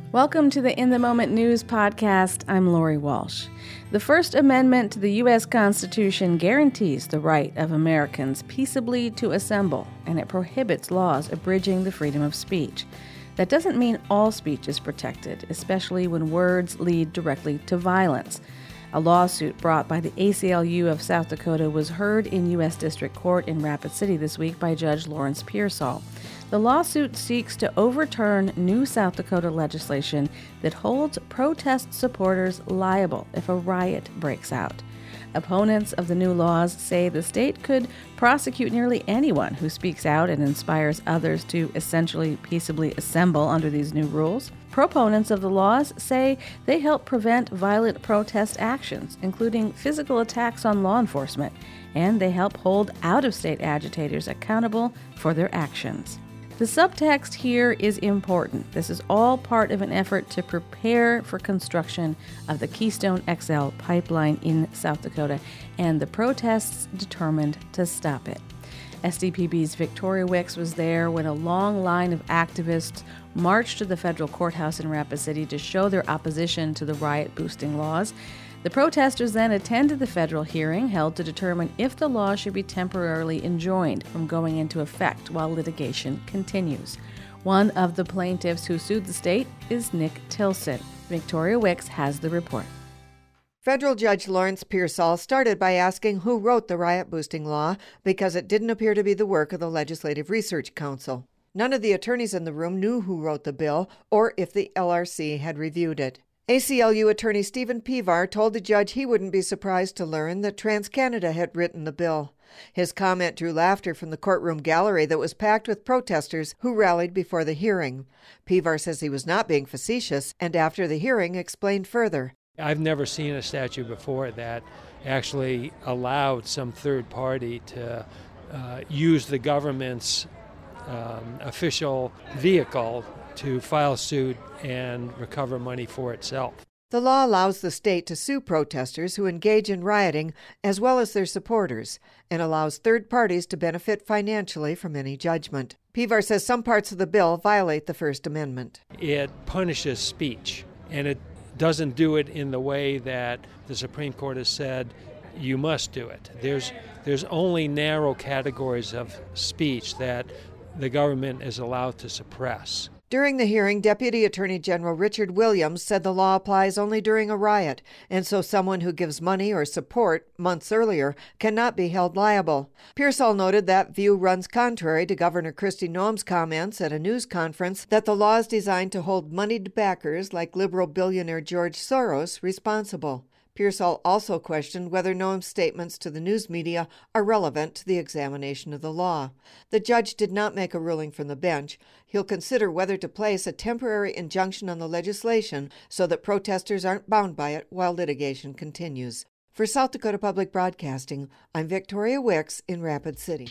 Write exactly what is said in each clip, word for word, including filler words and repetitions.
Welcome to the In the Moment News podcast. I'm Lori Walsh. The First Amendment to the U S Constitution guarantees the right of Americans peaceably to assemble, and it prohibits laws abridging the freedom of speech. That doesn't mean all speech is protected, especially when words lead directly to violence. A lawsuit brought by the A C L U of South Dakota was heard in U S District Court in Rapid City this week by Judge Lawrence Pearsall. The lawsuit seeks to overturn new South Dakota legislation that holds protest supporters liable if a riot breaks out. Opponents of the new laws say the state could prosecute nearly anyone who speaks out and inspires others to essentially peaceably assemble under these new rules. Proponents of the laws say they help prevent violent protest actions, including physical attacks on law enforcement, and they help hold out-of-state agitators accountable for their actions. The subtext here is important. This is all part of an effort to prepare for construction of the Keystone X L pipeline in South Dakota and the protests determined to stop it. S D P B's Victoria Wicks was there when a long line of activists marched to the federal courthouse in Rapid City to show their opposition to the riot-boosting laws. The protesters then attended the federal hearing held to determine if the law should be temporarily enjoined from going into effect while litigation continues. One of the plaintiffs who sued the state is Nick Tilson. Victoria Wicks has the report. Federal Judge Lawrence Pearsall started by asking who wrote the riot-boosting law because it didn't appear to be the work of the Legislative Research Council. None of the attorneys in the room knew who wrote the bill or if the L R C had reviewed it. A C L U attorney Stephen Pevar told the judge he wouldn't be surprised to learn that TransCanada had written the bill. His comment drew laughter from the courtroom gallery that was packed with protesters who rallied before the hearing. Pevar says he was not being facetious, and after the hearing explained further. I've never seen a statute before that actually allowed some third party to uh, use the government's um, official vehicle to file suit and recover money for itself. The law allows the state to sue protesters who engage in rioting as well as their supporters and allows third parties to benefit financially from any judgment. Pevar says some parts of the bill violate the First Amendment. It punishes speech, and it doesn't do it in the way that the Supreme Court has said you must do it. There's, there's only narrow categories of speech that the government is allowed to suppress. During the hearing, Deputy Attorney General Richard Williams said the law applies only during a riot, and so someone who gives money or support months earlier cannot be held liable. Pearsall noted that view runs contrary to Governor Kristi Noem's comments at a news conference that the law is designed to hold moneyed backers like liberal billionaire George Soros responsible. Pearsall also questioned whether Noem's statements to the news media are relevant to the examination of the law. The judge did not make a ruling from the bench. He'll consider whether to place a temporary injunction on the legislation so that protesters aren't bound by it while litigation continues. For South Dakota Public Broadcasting, I'm Victoria Wicks in Rapid City.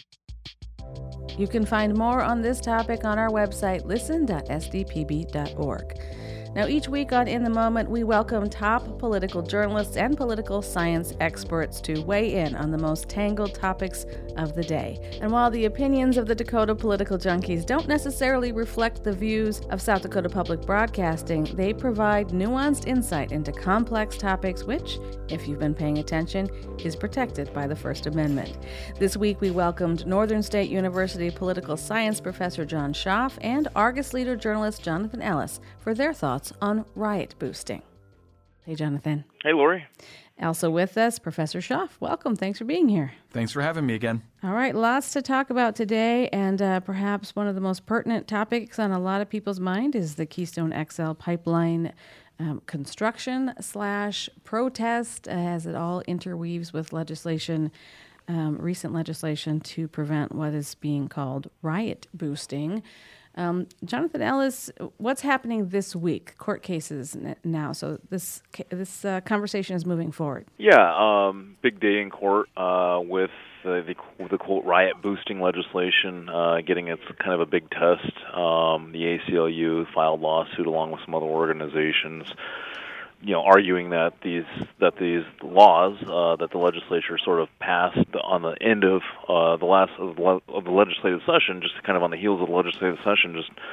You can find more on this topic on our website, listen dot s d p b dot org. Now, each week on In the Moment, we welcome top political journalists and political science experts to weigh in on the most tangled topics of the day. And while the opinions of the Dakota political junkies don't necessarily reflect the views of South Dakota Public Broadcasting, they provide nuanced insight into complex topics which, if you've been paying attention, is protected by the First Amendment. This week, we welcomed Northern State University political science professor John Schaaf and Argus leader journalist Jonathan Ellis for their thoughts on riot boosting. Hey, Jonathan. Hey, Lori. Also with us, Professor Schaaf. Welcome. Thanks for being here. Thanks for having me again. All right, lots to talk about today, and uh, perhaps one of the most pertinent topics on a lot of people's mind is the Keystone X L pipeline um, construction slash protest, as it all interweaves with legislation, um, recent legislation to prevent what is being called riot boosting. Um, Jonathan Ellis, what's happening this week? Court cases n- now, so this this uh, conversation is moving forward. Yeah, um, big day in court uh, with uh, the the quote riot boosting legislation uh, getting its kind of a big test. Um, the A C L U filed lawsuit along with some other organizations, you know, arguing that these that these laws uh, that the legislature sort of passed on the end of uh, the last of the, of the legislative session, just kind of on the heels of the legislative session, just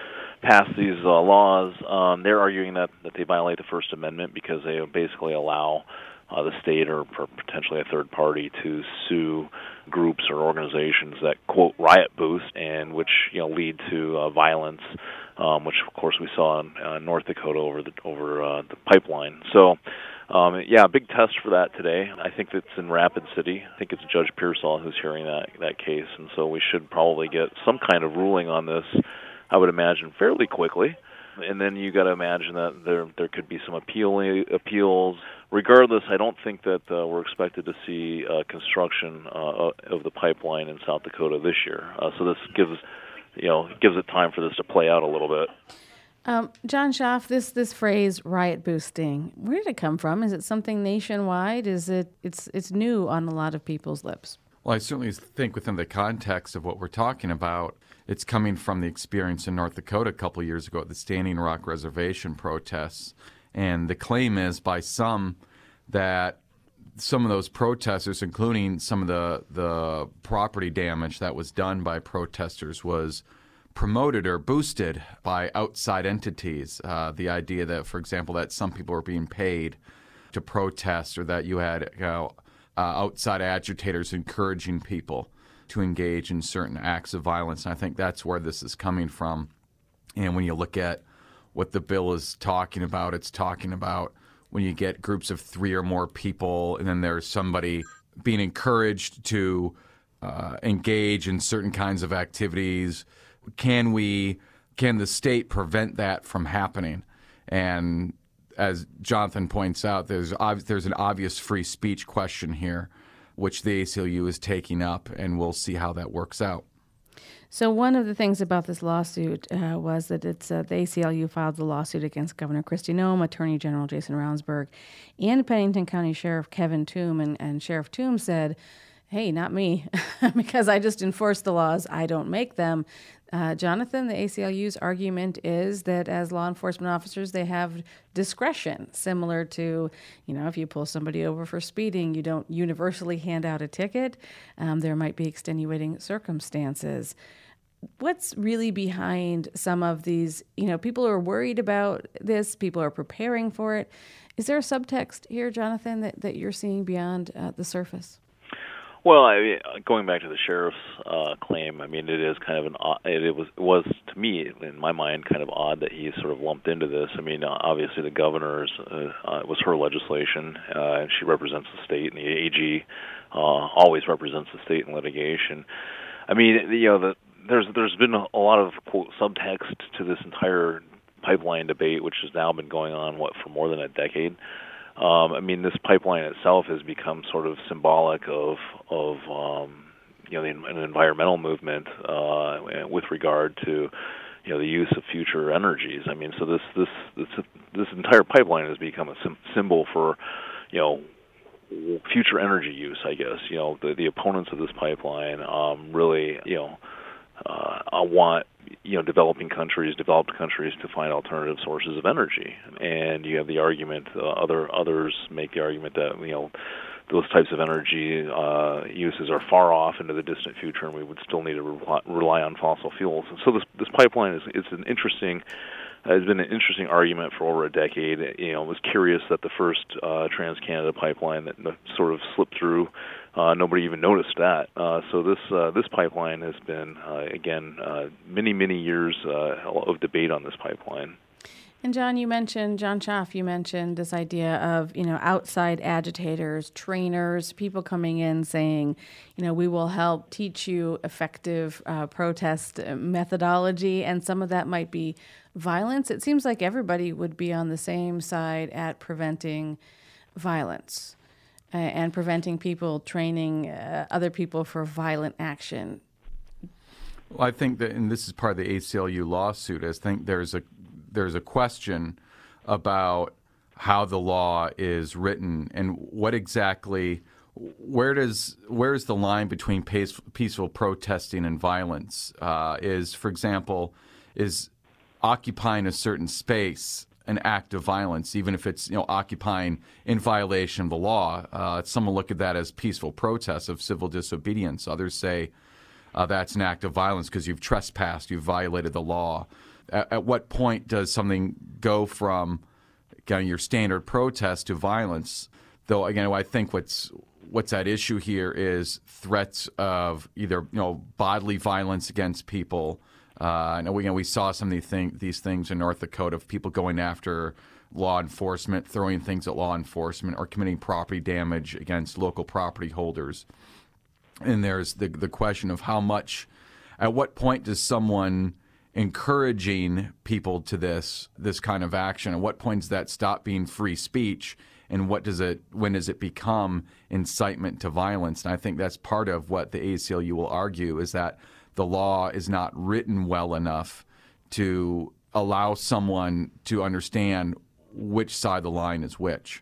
pass these uh, laws, um, they're arguing that, that they violate the First Amendment because they basically allow uh, the state or potentially a third party to sue groups or organizations that, quote, riot boost and which, you know, lead to uh, violence, um, which, of course, we saw in uh, North Dakota over the over uh, the pipeline. So, um, yeah, big test for that today. I think it's in Rapid City. I think it's Judge Pearsall who's hearing that, that case, and so we should probably get some kind of ruling on this, I would imagine, fairly quickly. And then you got to imagine that there there could be some appeal appeals. Regardless, I don't think that uh, we're expected to see uh, construction uh, of the pipeline in South Dakota this year. Uh, so this gives, you know, gives it time for this to play out a little bit. Um, John Schaaf, this this phrase "riot boosting," where did it come from? Is it something nationwide? Is it it's it's new on a lot of people's lips? Well, I certainly think within the context of what we're talking about, it's coming from the experience in North Dakota a couple of years ago at the Standing Rock Reservation protests. And the claim is by some that some of those protesters, including some of the, the property damage that was done by protesters, was promoted or boosted by outside entities. Uh, the idea that, for example, that some people were being paid to protest, or that you had you know, uh, outside agitators encouraging people to engage in certain acts of violence. And I think that's where this is coming from. And when you look at what the bill is talking about, it's talking about when you get groups of three or more people and then there's somebody being encouraged to uh, engage in certain kinds of activities. Can we, can the state prevent that from happening? And as Jonathan points out, there's ob- there's an obvious free speech question here, which the A C L U is taking up, and we'll see how that works out. So one of the things about this lawsuit uh, was that it's uh, the A C L U filed the lawsuit against Governor Kristi Noem, Attorney General Jason Ravnsborg, and Pennington County Sheriff Kevin Tomb. And, and Sheriff Tomb said, hey, not me, because I just enforce the laws. I don't make them. Uh, Jonathan, the A C L U's argument is that as law enforcement officers, they have discretion, similar to, you know, if you pull somebody over for speeding, you don't universally hand out a ticket. Um, there might be extenuating circumstances. What's really behind some of these, you know, people are worried about this, people are preparing for it. Is there a subtext here, Jonathan, that, that you're seeing beyond uh, the surface? Well, I, going back to the sheriff's uh, claim, I mean, it is kind of an odd, it was it was to me in my mind kind of odd that he sort of lumped into this. I mean, obviously the governor's uh, uh, it was her legislation, uh, and she represents the state, and the A G uh, always represents the state in litigation. I mean, you know, the, there's there's been a, a lot of quote subtext to this entire pipeline debate, which has now been going on what for more than a decade. Um, I mean, this pipeline itself has become sort of symbolic of of um, you know the, an environmental movement uh, with regard to you know the use of future energies. I mean, so this this this this entire pipeline has become a sim- symbol for you know future energy use. I guess you know the the opponents of this pipeline um, really you know uh, want. you know, developing countries, developed countries to find alternative sources of energy. And you have the argument, uh, other others make the argument that, you know, those types of energy uh, uses are far off into the distant future, and we would still need to rely, rely on fossil fuels. And so this this pipeline is it's an interesting, uh, has been an interesting argument for over a decade. You know, I was curious that the first uh, Trans-Canada pipeline that sort of slipped through, Uh, nobody even noticed that. Uh, so this uh, this pipeline has been, uh, again, uh, many, many years uh, of debate on this pipeline. And John, you mentioned, John Schaaf, you mentioned this idea of, you know, outside agitators, trainers, people coming in saying, you know, we will help teach you effective uh, protest methodology, and some of that might be violence. It seems like everybody would be on the same side at preventing violence. Uh, and preventing people training uh, other people for violent action. Well, I think that, and this is part of the A C L U lawsuit, I think there's a there's a question about how the law is written and what exactly, where does where is the line between pace, peaceful protesting and violence? Uh, is, for example, is occupying a certain space an act of violence, even if it's, you know, occupying in violation of the law? Uh, some will look at that as peaceful protest of civil disobedience. Others say uh, that's an act of violence because you've trespassed, you've violated the law. at, at what point does something go from kind of your standard protest to violence? Though, again, I think what's what's at issue here is threats of either, you know, bodily violence against people. Uh, I know we, you know, we saw some of these, thing, these things in North Dakota of people going after law enforcement, throwing things at law enforcement, or committing property damage against local property holders. And there's the the question of how much, at what point does someone encouraging people to this this kind of action, at what point does that stop being free speech, and what does it when does it become incitement to violence? And I think that's part of what the A C L U will argue, is that the law is not written well enough to allow someone to understand which side of the line is which.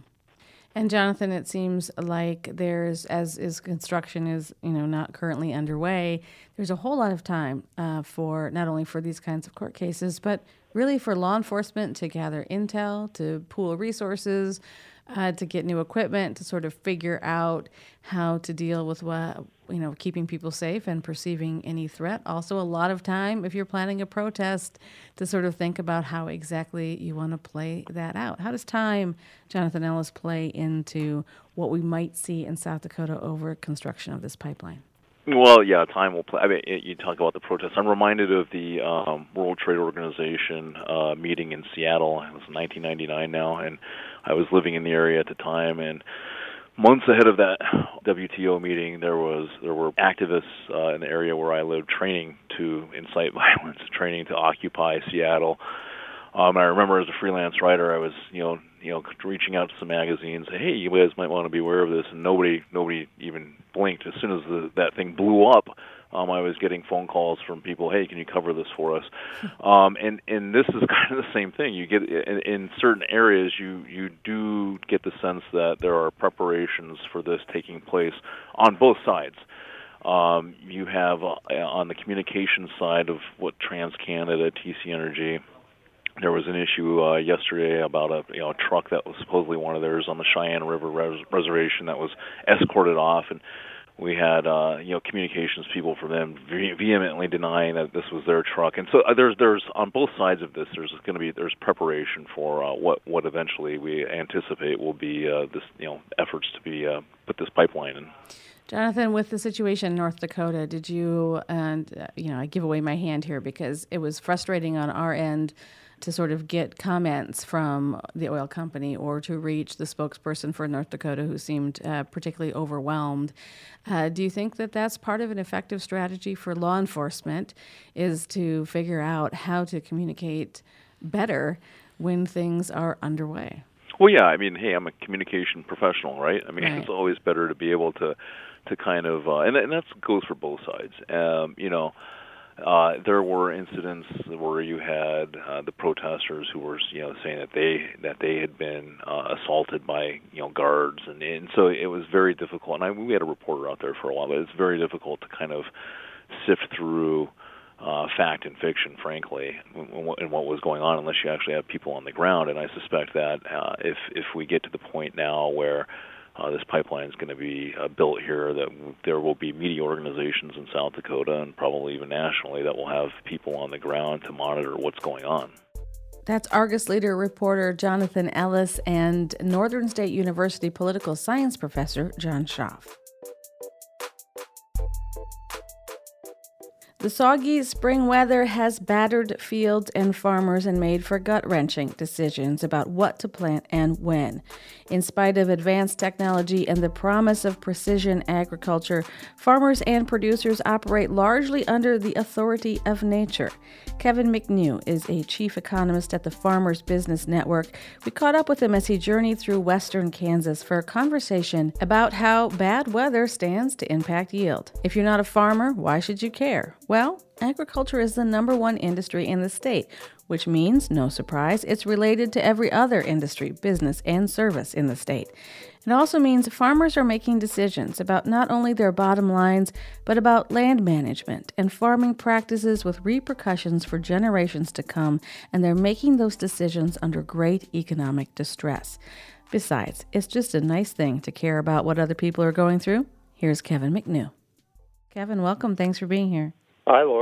And Jonathan, it seems like there's, as is construction is, you know, not currently underway, there's a whole lot of time uh, for not only for these kinds of court cases, but really for law enforcement to gather intel, to pool resources, uh, to get new equipment, to sort of figure out how to deal with what, you know, keeping people safe and perceiving any threat. Also, a lot of time, if you're planning a protest, to sort of think about how exactly you want to play that out. How does time, Jonathan Ellis, play into what we might see in South Dakota over construction of this pipeline? Well, yeah, time will play. I mean, you talk about the protests. I'm reminded of the um, World Trade Organization uh, meeting in Seattle. It was nineteen ninety-nine now, and I was living in the area at the time. And months ahead of that W T O meeting, there was there were activists uh, in the area where I lived training to incite violence, training to occupy Seattle. Um, I remember as a freelance writer, I was, you know, you know, reaching out to some magazines, say, hey, you guys might want to be aware of this, and nobody, nobody even blinked. As soon as the, that thing blew up, um, I was getting phone calls from people, hey, can you cover this for us? um, and and this is kind of the same thing. You get in, in certain areas, you you do get the sense that there are preparations for this taking place on both sides. Um, you have uh, on the communications side of what TransCanada, T C Energy. There was an issue uh, yesterday about a you know a truck that was supposedly one of theirs on the Cheyenne River res- reservation that was escorted off, and we had uh, you know communications people from them ve- vehemently denying that this was their truck. And so uh, there's there's on both sides of this there's going to be there's preparation for uh, what what eventually we anticipate will be uh, this you know efforts to be uh, put this pipeline in. Jonathan, with the situation in North Dakota, did you and uh, you know I give away my hand here because it was frustrating on our end to sort of get comments from the oil company or to reach the spokesperson for North Dakota, who seemed uh, particularly overwhelmed. Uh, do you think that that's part of an effective strategy for law enforcement, is to figure out how to communicate better when things are underway? Well, yeah. I mean, hey, I'm a communication professional, right? I mean, right. It's always better to be able to, to kind of, uh, and, and that goes for both sides. Um, you know, Uh, there were incidents where you had uh, the protesters who were, you know, saying that they that they had been uh, assaulted by, you know, guards, and, and so it was very difficult. And I, we had a reporter out there for a while, but it's very difficult to kind of sift through uh, fact and fiction, frankly, and what, and what was going on, unless you actually have people on the ground. And I suspect that uh, if if we get to the point now where Uh, this pipeline is going to be uh, built here, that there will be media organizations in South Dakota and probably even nationally that will have people on the ground to monitor what's going on. That's Argus Leader reporter Jonathan Ellis and Northern State University political science professor John Schaaf. The soggy spring weather has battered fields and farmers and made for gut-wrenching decisions about what to plant and when. In spite of advanced technology and the promise of precision agriculture, farmers and producers operate largely under the authority of nature. Kevin McNew is a chief economist at the Farmers Business Network. We caught up with him as he journeyed through western Kansas for a conversation about how bad weather stands to impact yield. If you're not a farmer, why should you care? Well, agriculture is the number one industry in the state, which means, no surprise, it's related to every other industry, business, and service in the state. It also means farmers are making decisions about not only their bottom lines, but about land management and farming practices with repercussions for generations to come, and they're making those decisions under great economic distress. Besides, it's just a nice thing to care about what other people are going through. Here's Kevin McNew. Kevin, welcome. Thanks for being here. Hi, Lori.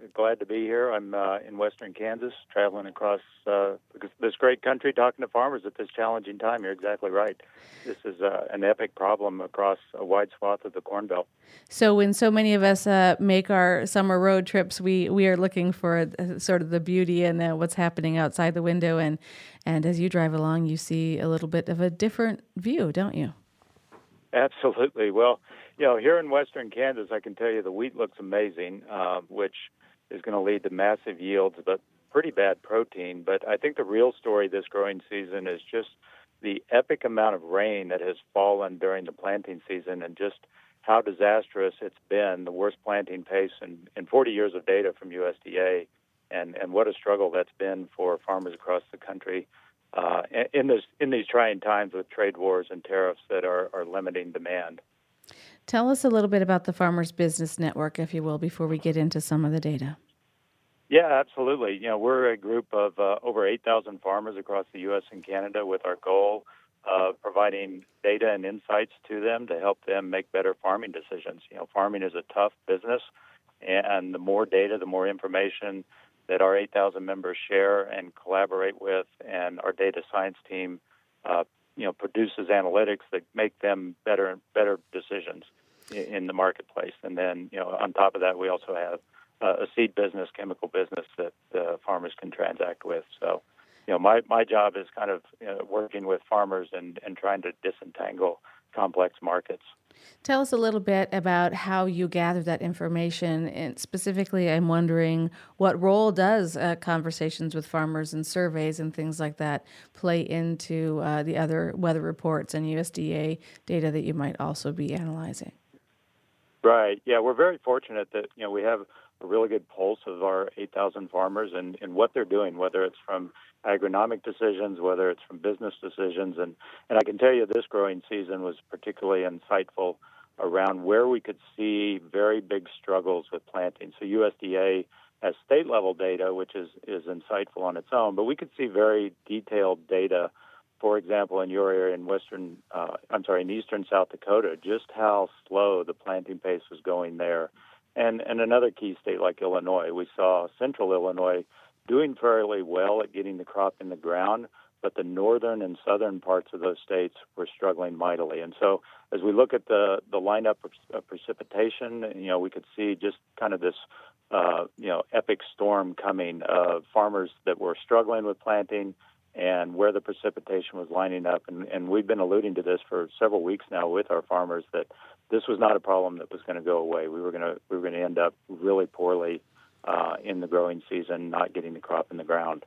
glad to be here. I'm uh, in western Kansas, traveling across uh, this great country, talking to farmers at this challenging time. You're exactly right. This is uh, an epic problem across a wide swath of the Corn Belt. So when so many of us uh, make our summer road trips, we, we are looking for uh, sort of the beauty and uh, what's happening outside the window. And, and as you drive along, you see a little bit of a different view, don't you? Absolutely. Well, you know, here in western Kansas, I can tell you the wheat looks amazing, uh, which is going to lead to massive yields, but pretty bad protein. But I think the real story this growing season is just the epic amount of rain that has fallen during the planting season and just how disastrous it's been, the worst planting pace in, in forty years of data from U S D A, and, and what a struggle that's been for farmers across the country. Uh, in this in these trying times with trade wars and tariffs that are, are limiting demand. Tell us a little bit about the Farmers Business Network, if you will, before we get into some of the data. Yeah, absolutely. You know, we're a group of uh, over eight thousand farmers across the U S and Canada with our goal of providing data and insights to them to help them make better farming decisions. You know, farming is a tough business, and the more data, the more information that our eight thousand members share and collaborate with, and our data science team, uh, you know, produces analytics that make them better and better decisions in, in the marketplace. And then, you know, on top of that, we also have uh, a seed business, chemical business that uh, farmers can transact with. So, you know, my, my job is kind of you know, working with farmers and, and trying to disentangle complex markets. Tell us a little bit about how you gather that information, and specifically I'm wondering what role does uh, conversations with farmers and surveys and things like that play into uh, the other weather reports and U S D A data that you might also be analyzing? Right. Yeah, we're very fortunate that, you know, we have a really good pulse of our eight thousand farmers and, and what they're doing, whether it's from agronomic decisions, whether it's from business decisions. And, and I can tell you this growing season was particularly insightful around where we could see very big struggles with planting. So U S D A has state-level data, which is, is insightful on its own, but we could see very detailed data, for example, in your area in western, uh, I'm sorry, in eastern South Dakota, just how slow the planting pace was going there. And, and another key state like Illinois, we saw central Illinois doing fairly well at getting the crop in the ground, but the northern and southern parts of those states were struggling mightily. And so as we look at the, the lineup of, of precipitation, you know, we could see just kind of this, uh, you know, epic storm coming of farmers that were struggling with planting and where the precipitation was lining up. And, and we've been alluding to this for several weeks now with our farmers that this was not a problem that was going to go away. We were going to we were going to end up really poorly uh, in the growing season, not getting the crop in the ground.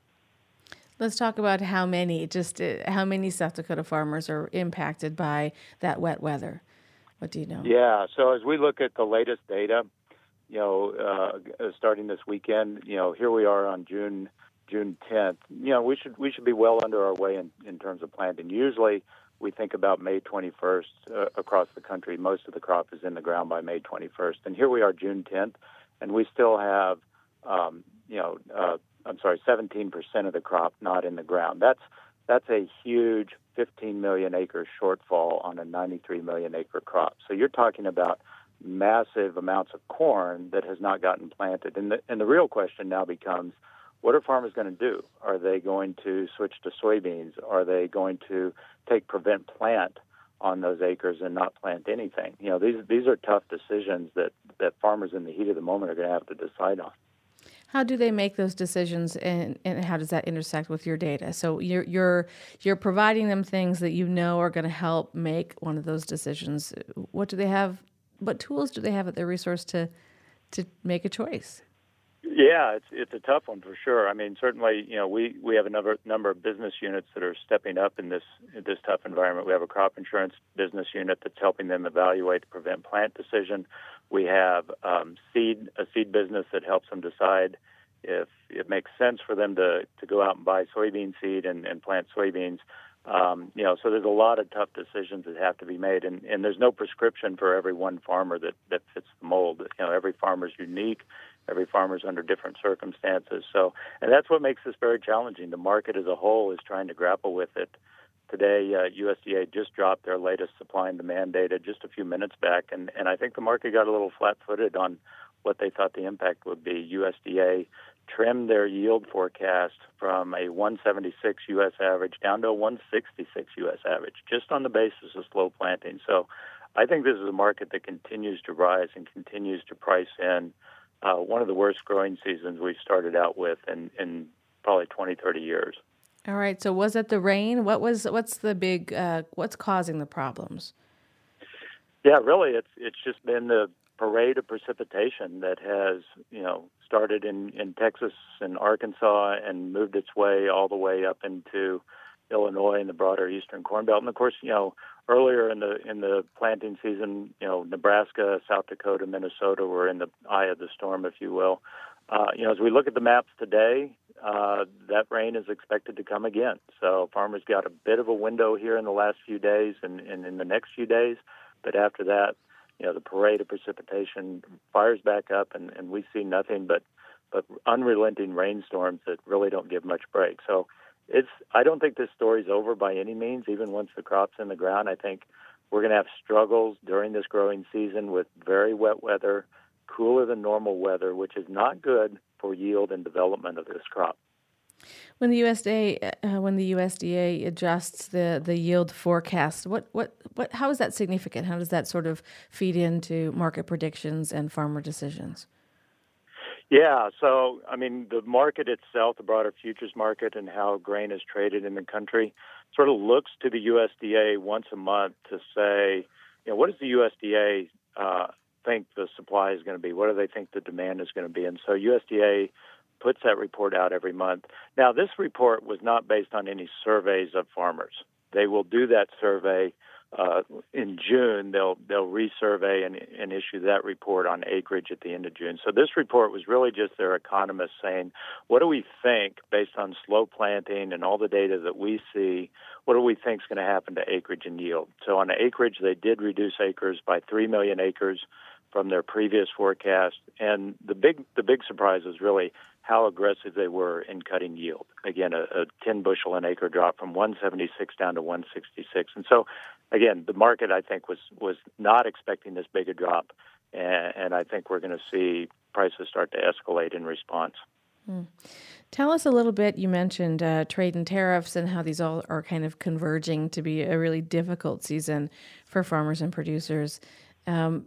Let's talk about how many, just uh, how many South Dakota farmers are impacted by that wet weather. What do you know? Yeah, so as we look at the latest data, you know, uh, starting this weekend, you know, here we are on June June tenth. You know, we should we should be well under our way in, in terms of planting. Usually, we think about May twenty-first uh, across the country. Most of the crop is in the ground by May twenty-first, and here we are June tenth, and we still have, um, you know, uh, I'm sorry, seventeen percent of the crop not in the ground. That's that's a huge fifteen million acre shortfall on a ninety-three million acre crop. So you're talking about massive amounts of corn that has not gotten planted, and the and the real question now becomes, what are farmers going to do? Are they going to switch to soybeans? Are they going to take prevent plant on those acres and not plant anything? You know, these these are tough decisions that, that farmers in the heat of the moment are going to have to decide on. How do they make those decisions, and, and how does that intersect with your data? So you're you're you're providing them things that you know are going to help make one of those decisions. What do they have? What tools do they have at their resource to to make a choice? Yeah, it's it's a tough one for sure. I mean, certainly, you know, we, we have a number number of business units that are stepping up in this in this tough environment. We have a crop insurance business unit that's helping them evaluate the prevent plant decision. We have um, seed a seed business that helps them decide if it makes sense for them to, to go out and buy soybean seed and, and plant soybeans. Um, you know, so there's a lot of tough decisions that have to be made, and, and there's no prescription for every one farmer that, that fits the mold. You know, every farmer's unique. Every farmer's under different circumstances. So, and that's what makes this very challenging. The market as a whole is trying to grapple with it. Today, uh, U S D A just dropped their latest supply and demand data just a few minutes back, and, and I think the market got a little flat-footed on what they thought the impact would be. U S D A trimmed their yield forecast from a one seventy-six U S average down to a one sixty-six U S average, just on the basis of slow planting. So I think this is a market that continues to rise and continues to price in uh, one of the worst growing seasons we've started out with in, in probably twenty, thirty years. All right. So was it the rain? What was what's the big uh, what's causing the problems? Yeah, really, it's it's just been the parade of precipitation that has, you know, started in, in Texas and Arkansas and moved its way all the way up into Illinois and the broader Eastern Corn Belt. And of course, you know, earlier in the in the planting season, you know, Nebraska, South Dakota, Minnesota were in the eye of the storm, if you will. Uh, you know, as we look at the maps today, uh, that rain is expected to come again. So farmers got a bit of a window here in the last few days and, and in the next few days. But after that, you know, the parade of precipitation fires back up, and, and we see nothing but, but unrelenting rainstorms that really don't give much break. So it's I don't think this story's over by any means, even once the crop's in the ground. I think we're going to have struggles during this growing season with very wet weather, cooler than normal weather, which is not good for yield and development of this crop. When the U S D A uh, when the U S D A adjusts the, the yield forecast, what, what what how is that significant? How does that sort of feed into market predictions and farmer decisions? Yeah, so I mean the market itself, the broader futures market, and how grain is traded in the country, sort of looks to the U S D A once a month to say, you know, what does the U S D A uh, think the supply is going to be? What do they think the demand is going to be? And so U S D A puts that report out every month. Now, this report was not based on any surveys of farmers. They will do that survey uh, in June. They'll they'll resurvey and, and issue that report on acreage at the end of June. So this report was really just their economists saying, what do we think based on slow planting and all the data that we see, what do we think is going to happen to acreage and yield? So on acreage, they did reduce acres by three million acres from their previous forecast. And the big the big surprise was really how aggressive they were in cutting yield. Again, a, a ten bushel an acre drop from one seventy-six down to one sixty-six. And so, again, the market, I think, was, was not expecting this big a drop. And, and I think we're going to see prices start to escalate in response. Hmm. Tell us a little bit, you mentioned uh, trade and tariffs and how these all are kind of converging to be a really difficult season for farmers and producers. Um,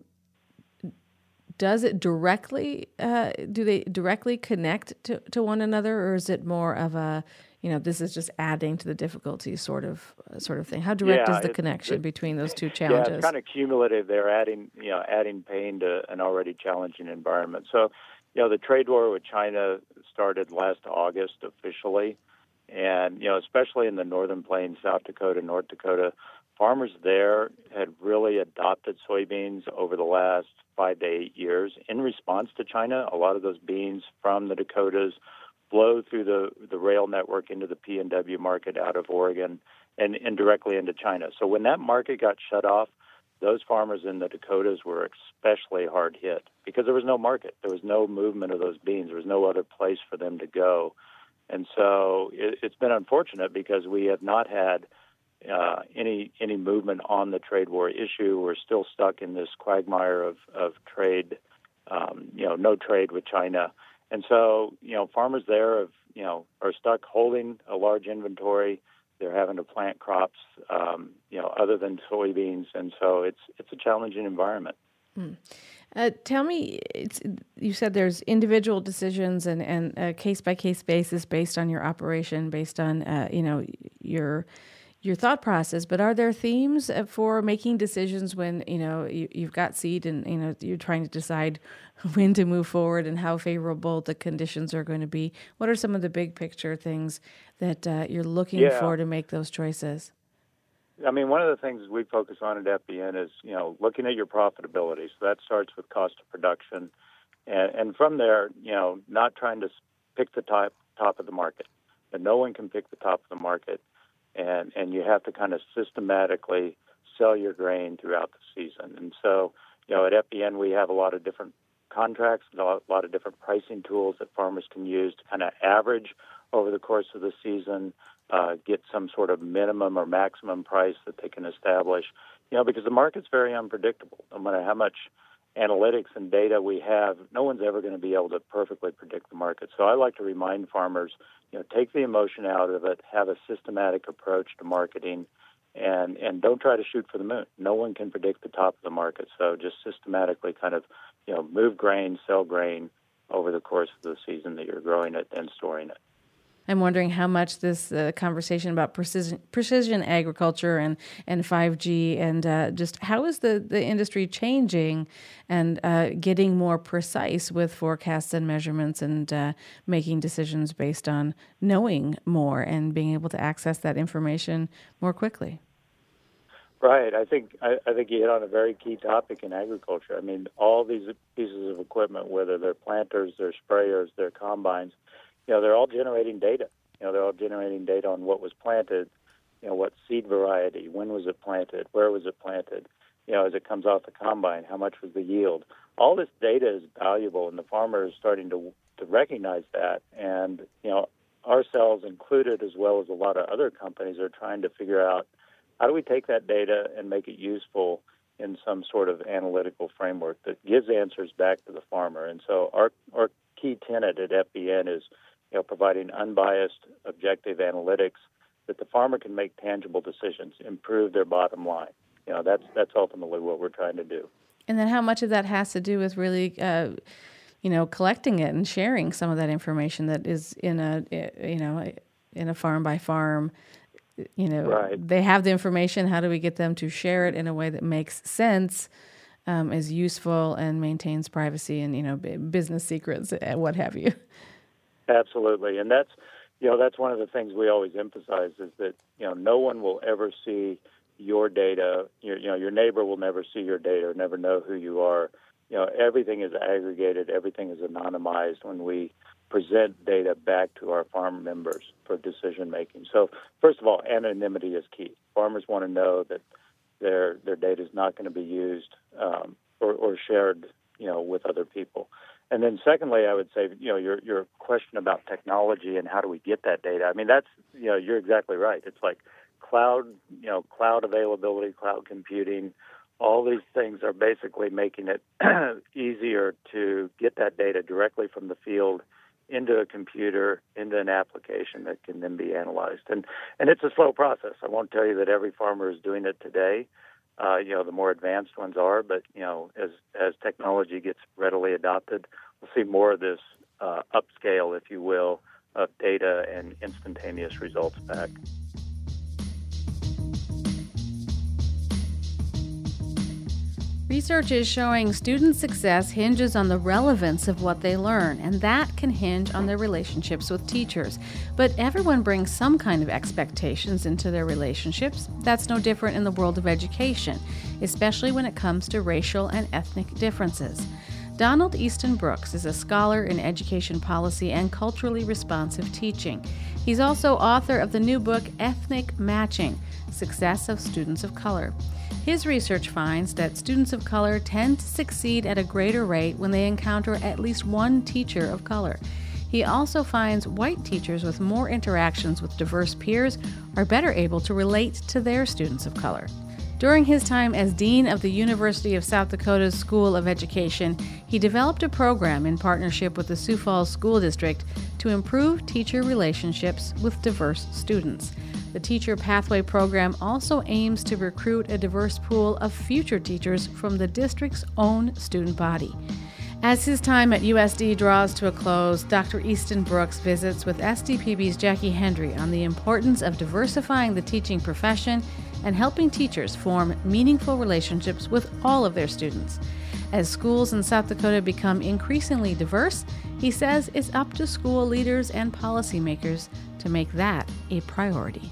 Does it directly, uh, do they directly connect to, to one another, or is it more of a, you know, this is just adding to the difficulty sort of sort of thing? How direct yeah, is the it, connection it, between those two challenges? Yeah, it's kind of cumulative. They're adding, you know, adding pain to an already challenging environment. So, you know, the trade war with China started last August officially, and, you know, especially in the Northern Plains, South Dakota, North Dakota, farmers there had really adopted soybeans over the last five to eight years in response to China. A lot of those beans from the Dakotas flow through the, the rail network into the P N W market out of Oregon and, and directly into China. So when that market got shut off, those farmers in the Dakotas were especially hard hit because there was no market. There was no movement of those beans. There was no other place for them to go. And so it, it's been unfortunate because we have not had Uh, any any movement on the trade war issue. We're still stuck in this quagmire of, of trade, um, you know, no trade with China. And so, you know, farmers there have, you know, are stuck holding a large inventory. They're having to plant crops, um, you know, other than soybeans. And so it's it's a challenging environment. Mm. Uh, tell me, it's, you said there's individual decisions and, and a case-by-case basis based on your operation, based on, uh, you know, your your thought process, but are there themes for making decisions when, you know, you, you've got seed and, you know, you're trying to decide when to move forward and how favorable the conditions are going to be? What are some of the big picture things that uh, you're looking yeah. for to make those choices? I mean, one of the things we focus on at F B N is, you know, looking at your profitability. So that starts with cost of production. And, and from there, you know, not trying to pick the top, top of the market. And no one can pick the top of the market. And and you have to kind of systematically sell your grain throughout the season. And so, you know, at F B N, we have a lot of different contracts, a lot of different pricing tools that farmers can use to kind of average over the course of the season, uh, get some sort of minimum or maximum price that they can establish, you know, because the market's very unpredictable. No matter how much analytics and data we have, no one's ever going to be able to perfectly predict the market. So I like to remind farmers, you know, take the emotion out of it, have a systematic approach to marketing, and and don't try to shoot for the moon. No one can predict the top of the market. So just systematically kind of, you know, move grain, sell grain over the course of the season that you're growing it and storing it. I'm wondering how much this uh, conversation about precision precision agriculture and, and five G and uh, just how is the, the industry changing and uh, getting more precise with forecasts and measurements and uh, making decisions based on knowing more and being able to access that information more quickly. Right. I think I, I think you hit on a very key topic in agriculture. I mean, all these pieces of equipment, whether they're planters, they're sprayers, they're combines, you know, they're all generating data. You know, they're all generating data on what was planted, you know, what seed variety, when was it planted, where was it planted, you know, as it comes off the combine, how much was the yield. All this data is valuable, and the farmer is starting to to recognize that. And, you know, ourselves included, as well as a lot of other companies, are trying to figure out how do we take that data and make it useful in some sort of analytical framework that gives answers back to the farmer. And so our our key tenet at F B N is, you know, providing unbiased, objective analytics that the farmer can make tangible decisions, improve their bottom line. You know, that's that's ultimately what we're trying to do. And then how much of that has to do with really, uh, you know, collecting it and sharing some of that information that is in a, you know, in a farm by farm. You know, right. They have the information. How do we get them to share it in a way that makes sense, um, is useful, and maintains privacy and, you know, business secrets and what have you? Absolutely. And that's, you know, that's one of the things we always emphasize is that, you know, no one will ever see your data. Your, you know, your neighbor will never see your data or never know who you are. You know, everything is aggregated. Everything is anonymized when we present data back to our farm members for decision making. So, first of all, anonymity is key. Farmers want to know that their their data is not going to be used um, or, or shared, you know, with other people. And then, secondly, I would say, you know, your your question about technology and how do we get that data. I mean, that's, you know, you're exactly right. It's like cloud, you know, cloud availability, cloud computing. All these things are basically making it easier to get that data directly from the field into a computer, into an application that can then be analyzed. And and it's a slow process. I won't tell you that every farmer is doing it today. Uh, you know, the more advanced ones are, but, you know, as, as technology gets readily adopted, we'll see more of this uh, upscale, if you will, of data and instantaneous results back. Research is showing student success hinges on the relevance of what they learn, and that can hinge on their relationships with teachers. But everyone brings some kind of expectations into their relationships. That's no different in the world of education, especially when it comes to racial and ethnic differences. Donald Easton Brooks is a scholar in education policy and culturally responsive teaching. He's also author of the new book, Ethnic Matching: Success of Students of Color. His research finds that students of color tend to succeed at a greater rate when they encounter at least one teacher of color. He also finds white teachers with more interactions with diverse peers are better able to relate to their students of color. During his time as Dean of the University of South Dakota's School of Education, he developed a program in partnership with the Sioux Falls School District to improve teacher relationships with diverse students. The Teacher Pathway program also aims to recruit a diverse pool of future teachers from the district's own student body. As his time at U S D draws to a close, Doctor Easton Brooks visits with S D P B's Jackie Hendry on the importance of diversifying the teaching profession and helping teachers form meaningful relationships with all of their students. As schools in South Dakota become increasingly diverse, he says it's up to school leaders and policymakers to make that a priority.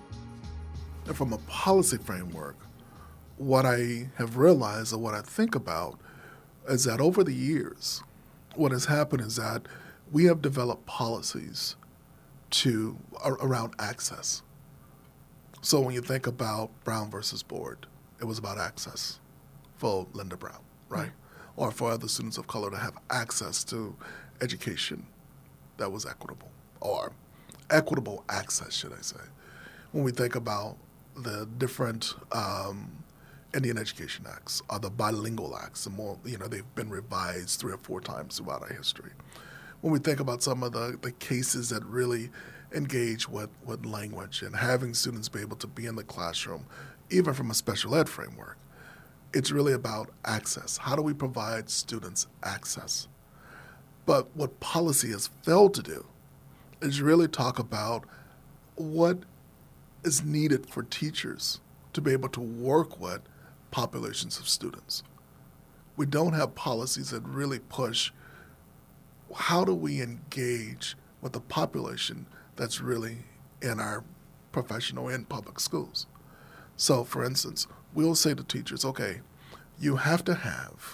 From a policy framework, what I have realized or what I think about is that over the years, what has happened is that we have developed policies to around access. So when you think about Brown versus Board, it was about access for Linda Brown, right? Mm-hmm. Or for other students of color to have access to education that was equitable, or equitable access, should I say. When we think about the different um, Indian Education Acts or the bilingual acts. The more, you know, they've been revised three or four times throughout our history. When we think about some of the, the cases that really engage with, with language and having students be able to be in the classroom, even from a special ed framework, it's really about access. How do we provide students access? But what policy has failed to do is really talk about what is needed for teachers to be able to work with populations of students. We don't have policies that really push how do we engage with the population that's really in our professional and public schools. So, for instance, we'll say to teachers, okay, you have to have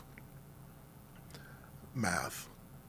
math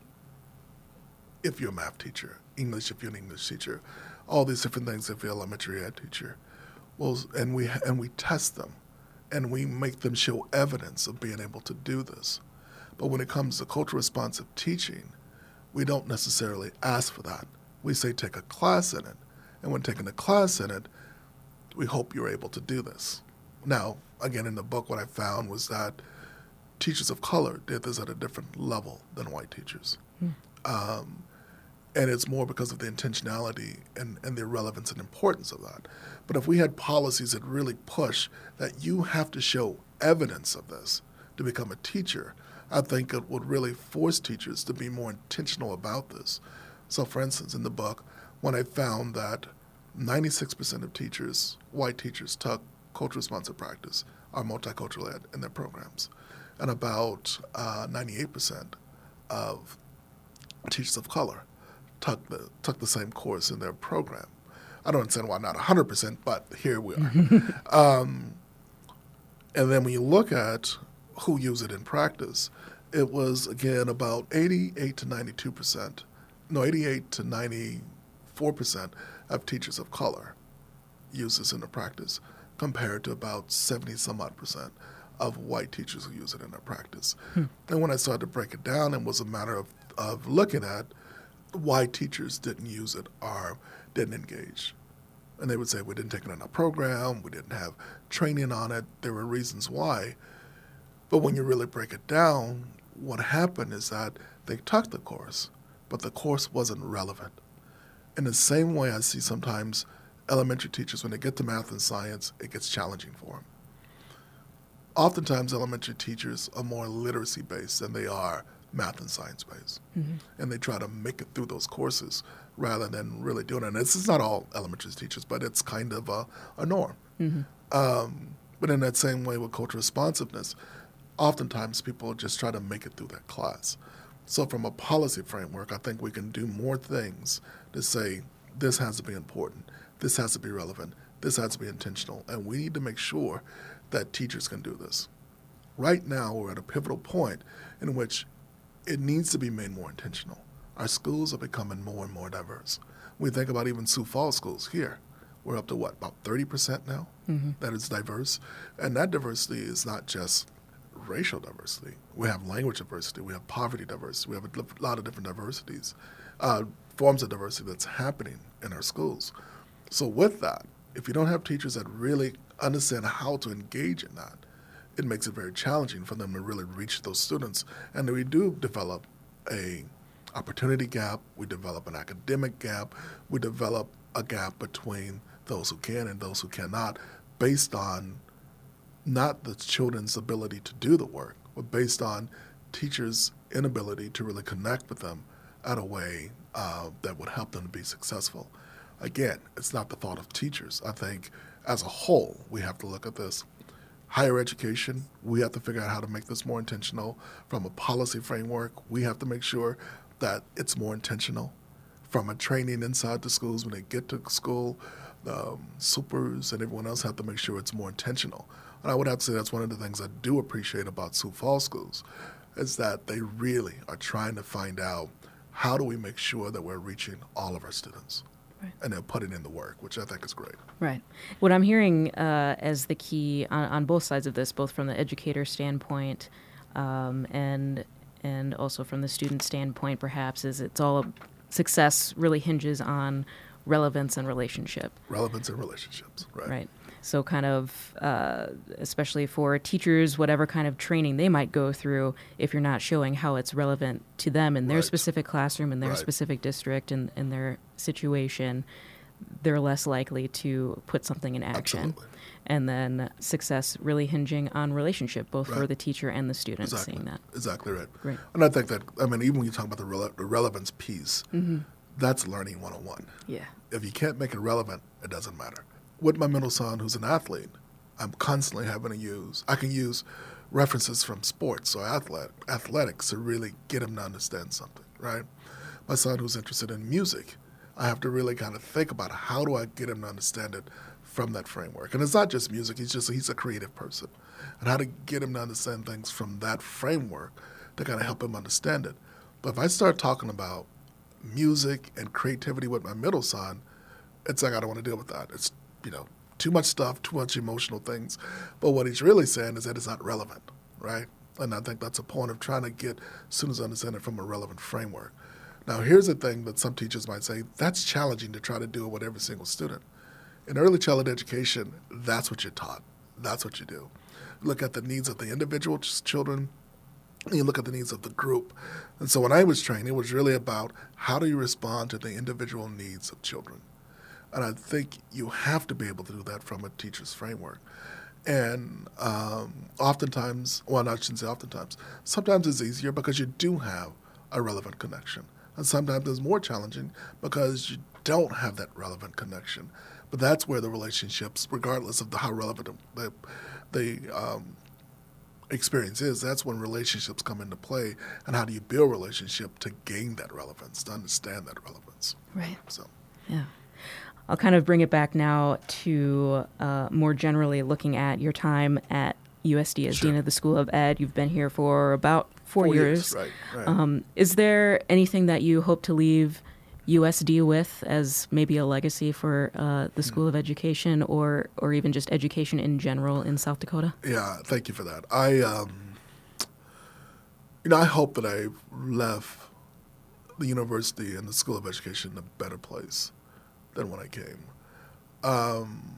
if you're a math teacher, English if you're an English teacher, all these different things if you're an elementary ed teacher. Well, and we and we test them, and we make them show evidence of being able to do this. But when it comes to cultural responsive teaching, we don't necessarily ask for that. We say take a class in it, and when taking a class in it, we hope you're able to do this. Now, again, in the book, what I found was that teachers of color did this at a different level than white teachers. Hmm. Um, and it's more because of the intentionality and, and the relevance and importance of that. But if we had policies that really push that you have to show evidence of this to become a teacher, I think it would really force teachers to be more intentional about this. So, for instance, in the book, when I found that ninety-six percent of teachers, white teachers, took cultural responsive practice or multicultural ed in their programs, and about uh, ninety-eight percent of teachers of color took the, took the same course in their program. I don't understand why not one hundred percent, but here we are. um, and then when you look at who use it in practice, it was, again, about eighty-eight to ninety-two percent, no, eighty-eight to ninety-four percent of teachers of color use this in their practice, compared to about seventy some odd percent of white teachers who use it in their practice. Hmm. And when I started to break it down, it was a matter of, of looking at why teachers didn't use it or didn't engage. And they would say, we didn't take it in our program, we didn't have training on it, there were reasons why. But when you really break it down, what happened is that they took the course, but the course wasn't relevant. In the same way I see sometimes elementary teachers, when they get to math and science, it gets challenging for them. Oftentimes, elementary teachers are more literacy-based than they are math and science-based. Mm-hmm. And they try to make it through those courses rather than really doing it. And this is not all elementary teachers, but it's kind of a, a norm. Mm-hmm. Um, but in that same way with cultural responsiveness, oftentimes people just try to make it through that class. So from a policy framework, I think we can do more things to say this has to be important, this has to be relevant, this has to be intentional, and we need to make sure that teachers can do this. Right now, we're at a pivotal point in which it needs to be made more intentional. Our schools are becoming more and more diverse. We think about even Sioux Falls schools here. We're up to what, about thirty percent now mm-hmm. that is diverse? And that diversity is not just racial diversity. We have language diversity, we have poverty diversity, we have a lot of different diversities, uh, forms of diversity that's happening in our schools. So with that, if you don't have teachers that really understand how to engage in that, it makes it very challenging for them to really reach those students. And we do develop a opportunity gap, we develop an academic gap, we develop a gap between those who can and those who cannot, based on not the children's ability to do the work, but based on teachers' inability to really connect with them in a way uh, that would help them to be successful. Again, it's not the fault of teachers. I think as a whole, we have to look at this. Higher education, we have to figure out how to make this more intentional. From a policy framework, we have to make sure that it's more intentional. From a training inside the schools, when they get to school, the um, supers and everyone else have to make sure it's more intentional. And I would have to say that's one of the things I do appreciate about Sioux Falls schools, is that they really are trying to find out how do we make sure that we're reaching all of our students. Right. And they're putting in the work, which I think is great. Right. What I'm hearing uh, as the key on, on both sides of this, both from the educator standpoint um, and and also from the student standpoint, perhaps, is it's all success really hinges on relevance and relationship. Relevance and relationships, right. Right. So kind of, uh, especially for teachers, whatever kind of training they might go through, if you're not showing how it's relevant to them in their Right. specific classroom, in their Right. specific district, and in their situation, they're less likely to put something in action. Absolutely. And then success really hinging on relationship, both for Right. the teacher and the student, Exactly. seeing that. Exactly right. Right. And I think that, I mean, even when you talk about the, rele- the relevance piece, that's learning one oh one. Yeah. If you can't make it relevant, it doesn't matter. With my middle son, who's an athlete, I'm constantly having to use, I can use references from sports or athletic, athletics to really get him to understand something, right? My son, who's interested in music, I have to really kind of think about how do I get him to understand it from that framework. And it's not just music, he's just, he's a creative person. And how to get him to understand things from that framework to kind of help him understand it. But if I start talking about music and creativity with my middle son, it's like I don't want to deal with that. It's, you know, too much stuff, too much emotional things. But what he's really saying is that it's not relevant, right? And I think that's a point of trying to get students to understand it from a relevant framework. Now, here's the thing that some teachers might say, that's challenging to try to do it with every single student. In early childhood education, that's what you're taught. That's what you do. Look at the needs of the individual ch- children, and you look at the needs of the group. And so when I was trained, it was really about how do you respond to the individual needs of children. And I think you have to be able to do that from a teacher's framework. And um, oftentimes, well, I shouldn't say oftentimes, sometimes it's easier because you do have a relevant connection. And sometimes it's more challenging because you don't have that relevant connection. But that's where the relationships, regardless of the, how relevant the, the um, experience is, that's when relationships come into play. And how do you build relationship to gain that relevance, to understand that relevance? Right. So, Yeah. I'll kind of bring it back now to uh, more generally looking at your time at U S D as Sure. Dean of the School of Ed. You've been here for about four, Four years. years, right, right. Um, is there anything that you hope to leave U S D with as maybe a legacy for uh, the School of Education, or or even just education in general in South Dakota? Yeah, thank you for that. I, um, you know, I hope that I left the university and the School of Education in a better place than when I came. Um,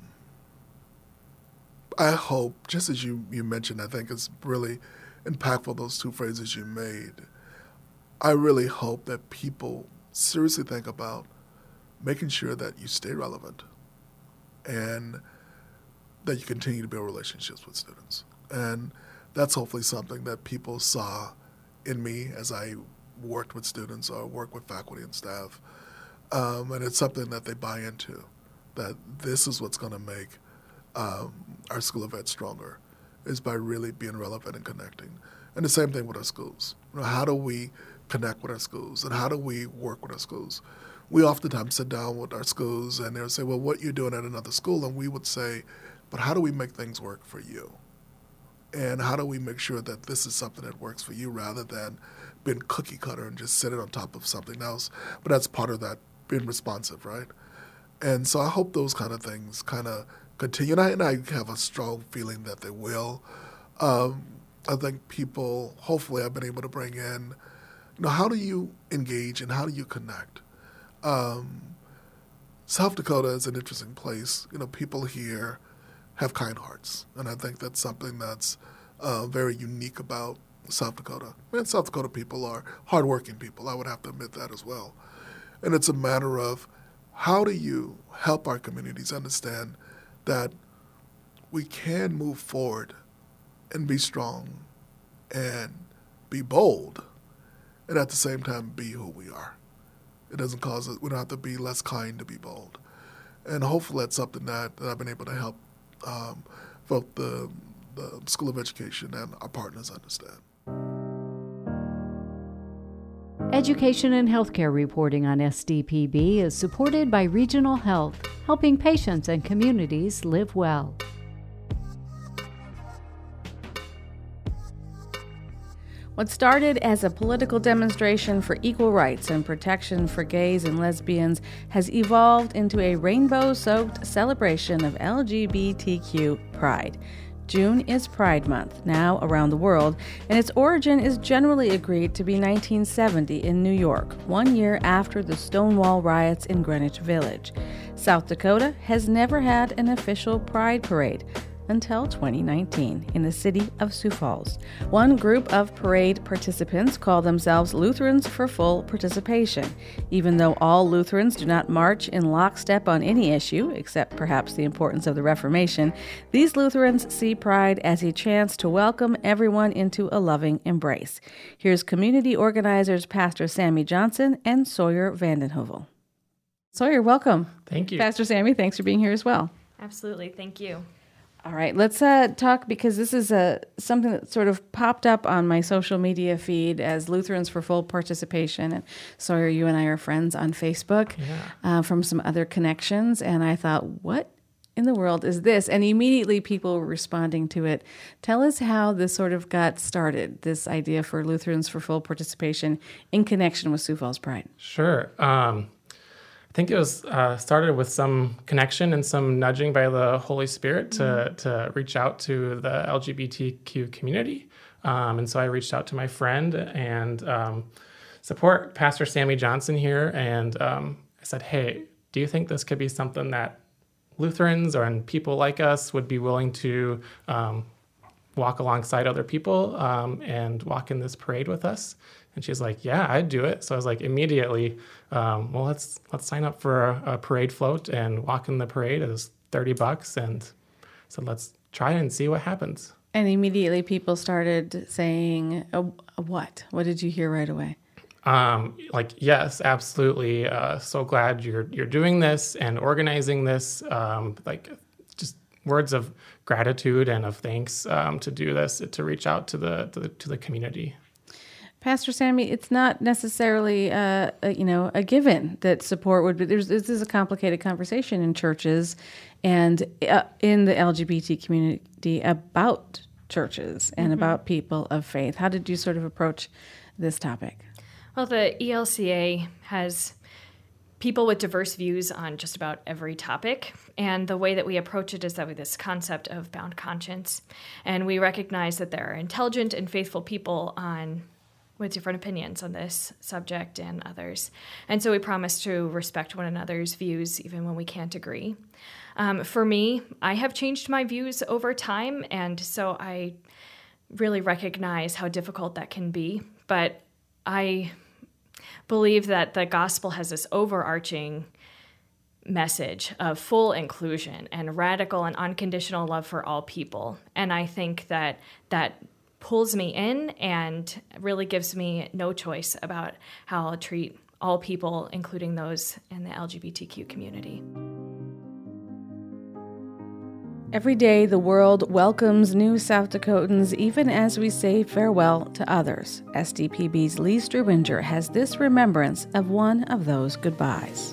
I hope, just as you, you mentioned, I think it's really impactful, those two phrases you made. I really hope that people seriously think about making sure that you stay relevant and that you continue to build relationships with students. And that's hopefully something that people saw in me as I worked with students or worked with faculty and staff. Um, and it's something that they buy into, that this is what's going to make um, our School of Ed stronger, is by really being relevant and connecting. And the same thing with our schools. You know, how do we connect with our schools, and how do we work with our schools? We oftentimes sit down with our schools and they'll say, well, what you're doing at another school? And we would say, but how do we make things work for you? And how do we make sure that this is something that works for you rather than being cookie cutter and just sitting on top of something else? But that's part of that, being responsive, right? And so I hope those kind of things kind of continue. And I, and I have a strong feeling that they will. Um, I think people, hopefully I've been able to bring in, you know, how do you engage and how do you connect? Um, South Dakota is an interesting place. You know, people here have kind hearts, and I think that's something that's uh, very unique about South Dakota. And South Dakota people are hardworking people. I would have to admit that as well. And it's a matter of how do you help our communities understand that we can move forward and be strong and be bold, and at the same time be who we are. It doesn't cause us, we don't have to be less kind to be bold. And hopefully that's something that, that I've been able to help um, both the, the School of Education and our partners understand. Education and healthcare reporting on S D P B is supported by Regional Health, helping patients and communities live well. What started as a political demonstration for equal rights and protection for gays and lesbians has evolved into a rainbow-soaked celebration of L G B T Q pride. June is Pride Month, now around the world, and its origin is generally agreed to be nineteen seventy in New York, one year after the Stonewall riots in Greenwich Village. South Dakota has never had an official Pride Parade until twenty nineteen in the city of Sioux Falls. One group of parade participants call themselves Lutherans for Full Participation. Even though all Lutherans do not march in lockstep on any issue, except perhaps the importance of the Reformation, these Lutherans see Pride as a chance to welcome everyone into a loving embrace. Here's community organizers Pastor Sammy Johnson and Sawyer Vandenhovel. Sawyer, welcome. Thank you. Pastor Sammy, thanks for being here as well. Absolutely. Thank you. All right, let's uh, talk, because this is a, something that sort of popped up on my social media feed as Lutherans for Full Participation. And Sawyer, you and I are friends on Facebook yeah. uh, from some other connections. And I thought, what in the world is this? And immediately people were responding to it. Tell us how this sort of got started, this idea for Lutherans for Full Participation in connection with Sioux Falls Pride. Sure. Um, I think it was uh, started with some connection and some nudging by the Holy Spirit to, mm-hmm. to reach out to the L G B T Q community. Um, and so I reached out to my friend and um, support Pastor Sammy Johnson here. And um, I said, hey, do you think this could be something that Lutherans or and people like us would be willing to um, walk alongside other people um, and walk in this parade with us? And she's like, yeah, I'd do it. So I was like, immediately, um, well, let's let's sign up for a, a parade float and walk in the parade. It was thirty bucks. And so let's try it and see what happens. And immediately people started saying, oh, what? What did you hear right away? Um, like, yes, absolutely. Uh, so glad you're you're doing this and organizing this. Um, like, just words of gratitude and of thanks um, to do this, to reach out to the to the, to the community. Pastor Sammy, it's not necessarily, uh, a, you know, a given that support would be. There's, this is a complicated conversation in churches and uh, in the L G B T community about churches and mm-hmm. about people of faith. How did you sort of approach this topic? Well, the E L C A has people with diverse views on just about every topic. And the way that we approach it is that with this concept of bound conscience. And we recognize that there are intelligent and faithful people on with different opinions on this subject and others. And so we promise to respect one another's views even when we can't agree. Um, for me, I have changed my views over time, and so I really recognize how difficult that can be. But I believe that the gospel has this overarching message of full inclusion and radical and unconditional love for all people. And I think that that pulls me in and really gives me no choice about how I'll treat all people, including those in the L G B T Q community. Every day, the world welcomes new South Dakotans, even as we say farewell to others. S D P B's Lee Strubinger has this remembrance of one of those goodbyes.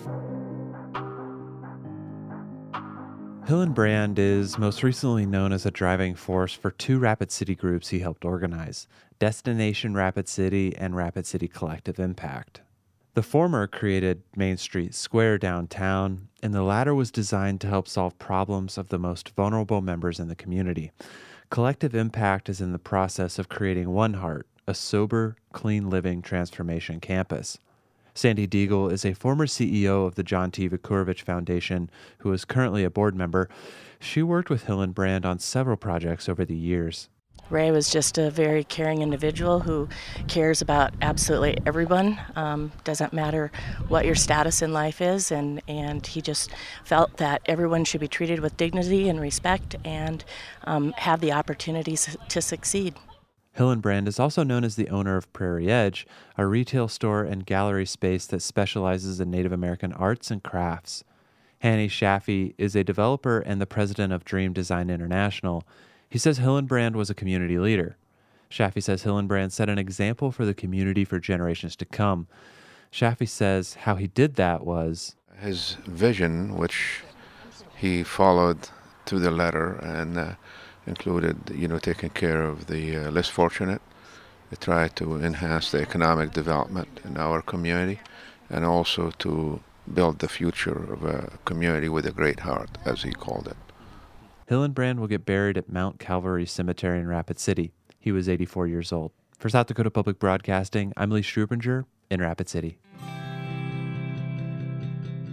Hillenbrand is most recently known as a driving force for two Rapid City groups he helped organize, Destination Rapid City and Rapid City Collective Impact. The former created Main Street Square downtown, and the latter was designed to help solve problems of the most vulnerable members in the community. Collective Impact is in the process of creating One Heart, a sober, clean living transformation campus. Sandy Deagle is a former C E O of the John T. Vukorovich Foundation, who is currently a board member. She worked with Hillenbrand on several projects over the years. Ray was just a very caring individual who cares about absolutely everyone. Um, doesn't matter what your status in life is, and, and he just felt that everyone should be treated with dignity and respect and um, have the opportunities to succeed. Hillenbrand is also known as the owner of Prairie Edge, a retail store and gallery space that specializes in Native American arts and crafts. Hanny Shaffey is a developer and the president of Dream Design International. He says Hillenbrand was a community leader. Shaffey says Hillenbrand set an example for the community for generations to come. Shaffey says how he did that was his vision, which he followed to the letter, and uh, included, you know, taking care of the uh, less fortunate. They tried to enhance the economic development in our community and also to build the future of a community with a great heart, as he called it. Hillenbrand will get buried at Mount Calvary Cemetery in Rapid City. He was eighty-four years old. For South Dakota Public Broadcasting, I'm Lee Strubinger in Rapid City.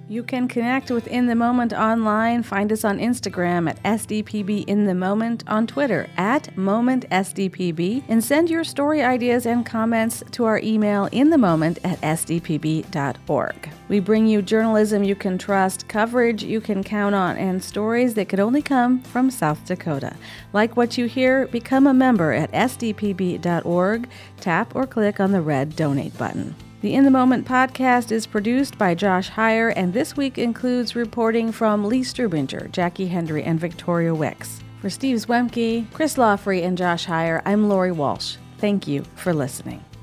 You can connect with In the Moment online. Find us on Instagram at S D P B In the Moment, on Twitter at Moment S D P B, and send your story ideas and comments to our email inthemoment at s d p b dot org. We bring you journalism you can trust, coverage you can count on, and stories that could only come from South Dakota. Like what you hear? Become a member at s d p b dot org. Tap or click on the red donate button. The In the Moment podcast is produced by Josh Heyer, and this week includes reporting from Lee Strubinger, Jackie Hendry, and Victoria Wicks. For Steve Zwemke, Chris Lawfrey, and Josh Heyer, I'm Lori Walsh. Thank you for listening.